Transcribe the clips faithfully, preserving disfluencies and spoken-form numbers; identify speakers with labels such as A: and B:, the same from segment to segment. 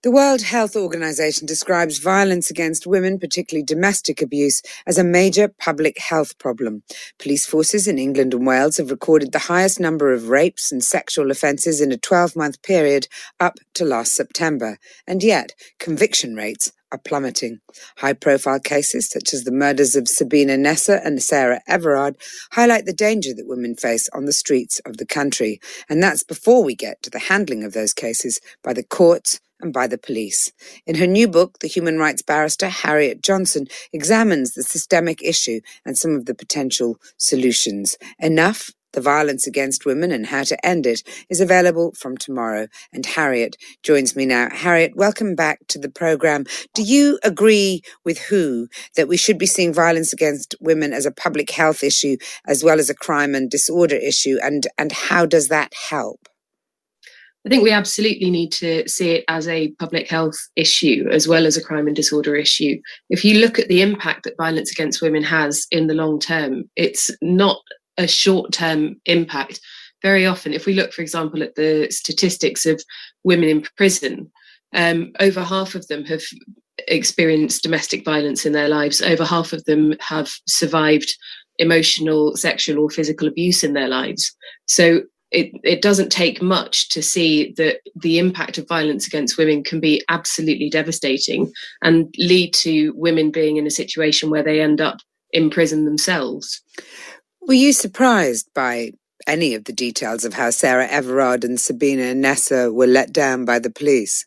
A: The World Health Organization describes violence against women, particularly domestic abuse, as a major public health problem. Police forces in England and Wales have recorded the highest number of rapes and sexual offences in a twelve-month period up to last September. And yet, conviction rates are plummeting. High-profile cases, such as the murders of Sabina Nessa and Sarah Everard, highlight the danger that women face on the streets of the country. And that's before we get to the handling of those cases by the courts and by the police. In her new book, the human rights barrister Harriet Johnson examines the systemic issue and some of the potential solutions. Enough, the Violence Against Women and How to End It is available from tomorrow. And Harriet joins me now. Harriet, welcome back to the programme. Do you agree with who that we should be seeing violence against women as a public health issue as well as a crime and disorder issue? And, and how does that help?
B: I think we absolutely need to see it as a public health issue as well as a crime and disorder issue. If you look at the impact that violence against women has in the long term, it's not a short-term impact. Very often, if we look, for example, at the statistics of women in prison, um, over half of them have experienced domestic violence in their lives. Over half of them have survived emotional, sexual or physical abuse in their lives. So It, it doesn't take much to see that the impact of violence against women can be absolutely devastating and lead to women being in a situation where they end up in prison themselves.
A: Were you surprised by any of the details of how Sarah Everard and Sabina Nessa were let down by the police?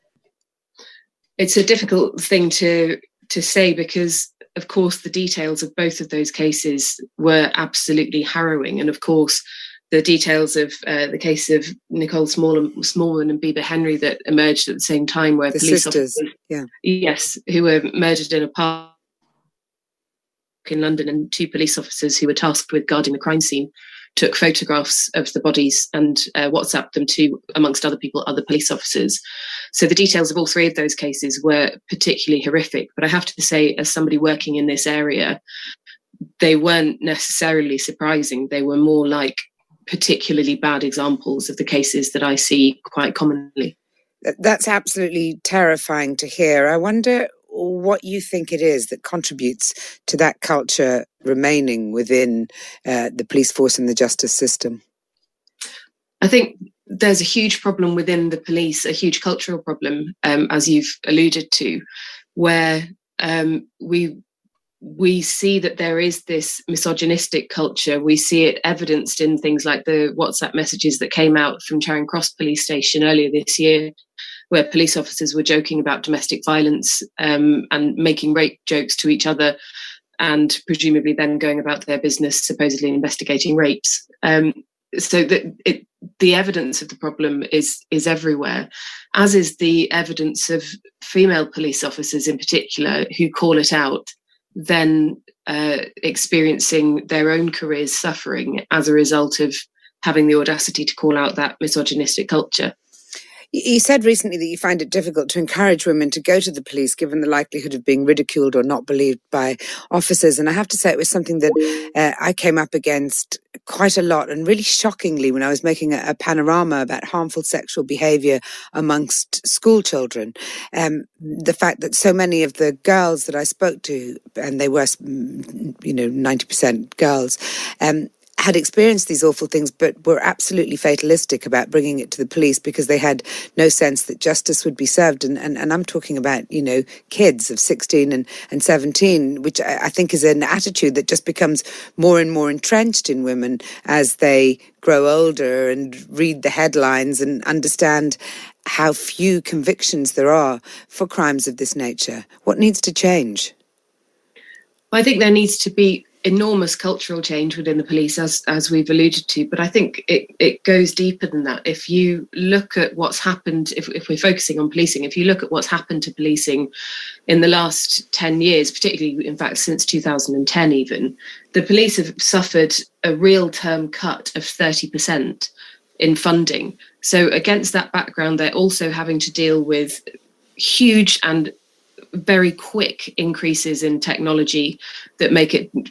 B: It's a difficult thing to to say because, of course, the details of both of those cases were absolutely harrowing. And of course, the details of uh, the case of Nicole Smallman, Smallman and Bieber Henry that emerged at the same time, where
A: the
B: police
A: sisters,
B: officers,
A: yeah,
B: yes, who were murdered in a park in London, and two police officers who were tasked with guarding the crime scene took photographs of the bodies and uh, WhatsApped them to, amongst other people, other police officers. So the details of all three of those cases were particularly horrific. But I have to say, as somebody working in this area, they weren't necessarily surprising. They were more like particularly bad examples of the cases that I see quite commonly.
A: That's absolutely terrifying to hear. I wonder what you think it is that contributes to that culture remaining within uh, the police force and the justice system.
B: I think there's a huge problem within the police, a huge cultural problem, um, as you've alluded to, where um, we we see that there is this misogynistic culture. We see it evidenced in things like the WhatsApp messages that came out from Charing Cross Police Station earlier this year, where police officers were joking about domestic violence um, and making rape jokes to each other, and presumably then going about their business, supposedly investigating rapes. Um, so that it, the evidence of the problem is is everywhere, as is the evidence of female police officers in particular who call it out, then uh, experiencing their own careers suffering as a result of having the audacity to call out that misogynistic culture.
A: You said recently that you find it difficult to encourage women to go to the police given the likelihood of being ridiculed or not believed by officers. And I have to say it was something that uh, I came up against quite a lot, and really shockingly when I was making a, a panorama about harmful sexual behaviour amongst school children. Um, the fact that so many of the girls that I spoke to, and they were, you know, ninety percent girls, um, had experienced these awful things, but were absolutely fatalistic about bringing it to the police because they had no sense that justice would be served. And, and, and I'm talking about, you know, kids of sixteen and, and seventeen, which I, I think is an attitude that just becomes more and more entrenched in women as they grow older and read the headlines and understand how few convictions there are for crimes of this nature. What needs to change?
B: I think there needs to be enormous cultural change within the police, as as we've alluded to, but I think it, it goes deeper than that. If you look at what's happened, if, if we're focusing on policing, if you look at what's happened to policing in the last ten years, particularly, in fact, since two thousand ten even, the police have suffered a real term cut of thirty percent in funding. So against that background, they're also having to deal with huge and very quick increases in technology that make it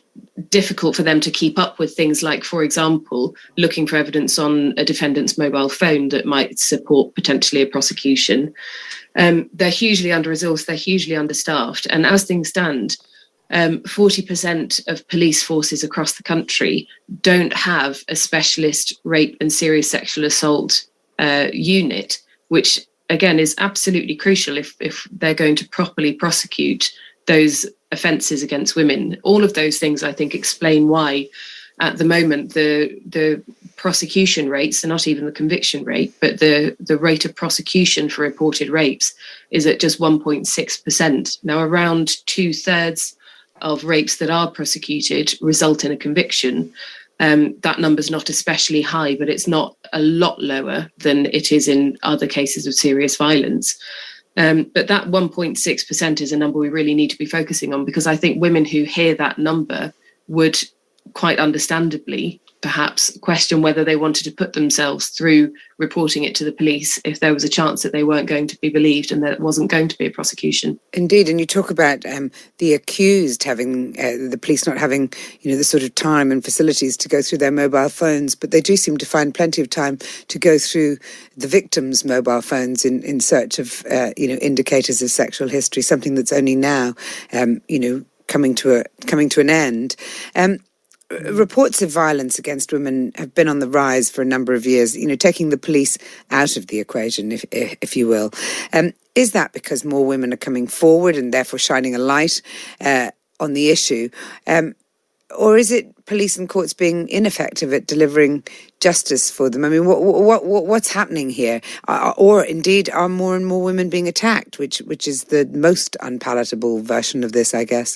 B: difficult for them to keep up with things like, for example, looking for evidence on a defendant's mobile phone that might support potentially a prosecution. Um, they're hugely under-resourced, they're hugely understaffed. And as things stand, um, forty percent of police forces across the country don't have a specialist rape and serious sexual assault uh, unit, which, again, is absolutely crucial if, if they're going to properly prosecute those offences against women. All of those things, I think, explain why at the moment the the prosecution rates, and not even the conviction rate, but the, the rate of prosecution for reported rapes is at just one point six percent. Now, around two thirds of rapes that are prosecuted result in a conviction. Um, that number's not especially high, but it's not a lot lower than it is in other cases of serious violence. Um, but that one point six percent is a number we really need to be focusing on, because I think women who hear that number would quite understandably perhaps question whether they wanted to put themselves through reporting it to the police if there was a chance that they weren't going to be believed and there wasn't going to be a prosecution.
A: Indeed, and you talk about um, the accused having, uh, the police not having, you know, the sort of time and facilities to go through their mobile phones, but they do seem to find plenty of time to go through the victims' mobile phones in, in search of, uh, you know, indicators of sexual history, something that's only now, um, you know, coming to a coming to an end. Um, Reports of violence against women have been on the rise for a number of years, you know, taking the police out of the equation, if if you will. Um, is that because more women are coming forward and therefore shining a light uh, on the issue? Um, or is it police and courts being ineffective at delivering justice for them? I mean, what, what, what what's happening here? Uh, or indeed, are more and more women being attacked, which which is the most unpalatable version of this, I guess?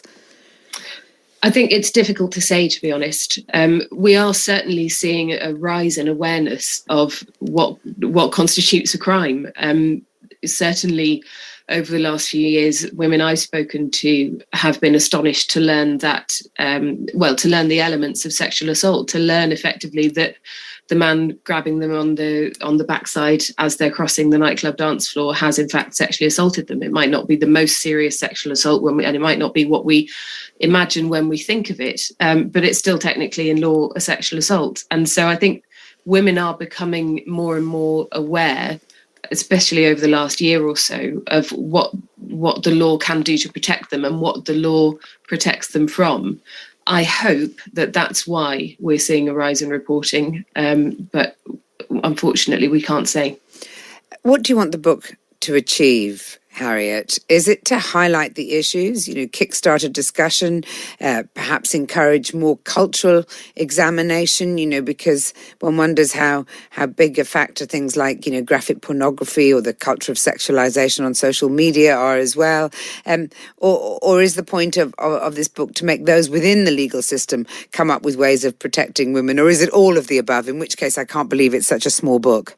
B: I think it's difficult to say, to be honest. Um, we are certainly seeing a rise in awareness of what what constitutes a crime. Um, certainly, over the last few years, women I've spoken to have been astonished to learn that, um, well, to learn the elements of sexual assault, to learn effectively that the man grabbing them on the on the backside as they're crossing the nightclub dance floor has in fact sexually assaulted them. It might not be the most serious sexual assault, when we, and it might not be what we imagine when we think of it, um, but it's still technically in law a sexual assault. And so I think women are becoming more and more aware, especially over the last year or so, of what what the law can do to protect them and what the law protects them from. I hope that that's why we're seeing a rise in reporting, um, but unfortunately we can't say.
A: What do you want the book to achieve, Harriet? Is it to highlight the issues, you know, kickstart a discussion, uh, perhaps encourage more cultural examination, you know, because one wonders how, how big a factor things like, you know, graphic pornography or the culture of sexualization on social media are as well? Um, or, or is the point of, of, of this book to make those within the legal system come up with ways of protecting women? Or is it all of the above, in which case I can't believe it's such a small book?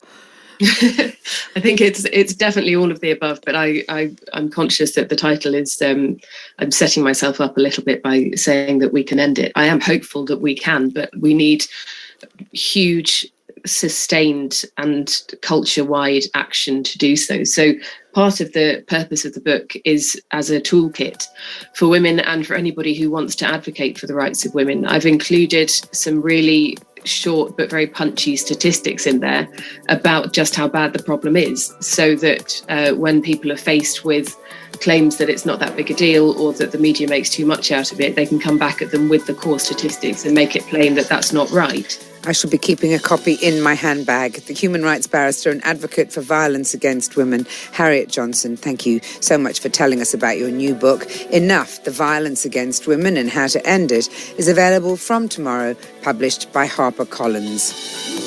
B: I think it's it's definitely all of the above, but I, I I'm conscious that the title is um, I'm setting myself up a little bit by saying that we can end it. I am hopeful that we can, but we need huge, sustained and culture-wide action to do so. So part of the purpose of the book is as a toolkit for women and for anybody who wants to advocate for the rights of women. I've included some really short but very punchy statistics in there about just how bad the problem is, so that uh, when people are faced with claims that it's not that big a deal or that the media makes too much out of it, they can come back at them with the core statistics and make it plain that that's not right.
A: I shall be keeping a copy in my handbag. The human rights barrister and advocate for violence against women, Harriet Johnson, thank you so much for telling us about your new book. Enough, The Violence Against Women and How to End It, is available from tomorrow, published by HarperCollins.